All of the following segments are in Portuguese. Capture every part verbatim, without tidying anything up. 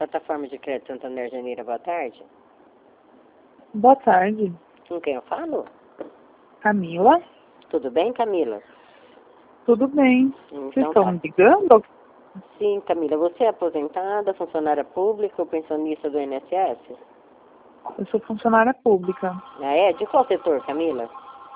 Plataforma de Crédito Santander Janeiro, boa tarde. Boa tarde. Com quem eu falo? Camila? Tudo bem, Camila? Tudo bem. Então, Vocês estão tá. me ligando? Sim, Camila, você é aposentada, funcionária pública ou pensionista do I N S S? Eu sou funcionária pública Ah, é? De qual setor, Camila?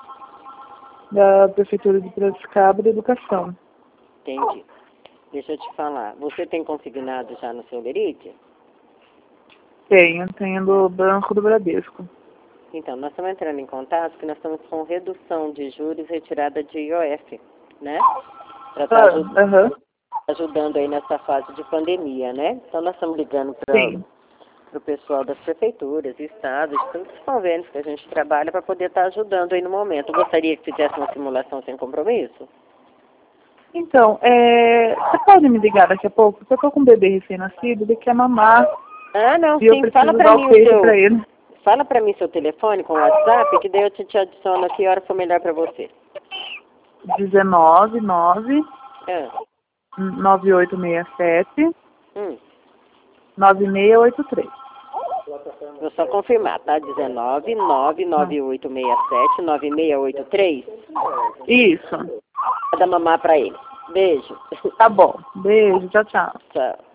da Prefeitura de Piracicaba de Educação. Entendi. Deixa eu te falar. Você tem consignado já no seu Lerite? Tenho, tenho do Banco do Bradesco. Então, nós estamos entrando em contato porque nós estamos com redução de juros e retirada de I O F, né? Para estar Ah, ajud aham. ajudando aí nessa fase de pandemia, né? Então, nós estamos ligando para Sim. o pessoal das prefeituras, estados, de todos os convênios que a gente trabalha para poder estar ajudando aí no momento. Eu gostaria que fizesse uma simulação sem compromisso? Então, é, você pode me ligar daqui a pouco? Porque eu tô com um bebê recém-nascido, ele quer mamar Ah, não, e eu sim. preciso Fala para dar mim o o peito seu... pra ele. Fala para mim seu telefone com o WhatsApp, que daí eu te, te adiciono aqui a hora for melhor para você. dezenove, nove, Ah, nove oito seis sete, hum. nove seis oito três. Vou só confirmar, tá? dezenove, nove, nove oito seis sete, nove seis oito três. Isso. Vou dar mamar pra ele. Beijo. Tá bom. Beijo. Tchau, tchau. Tchau.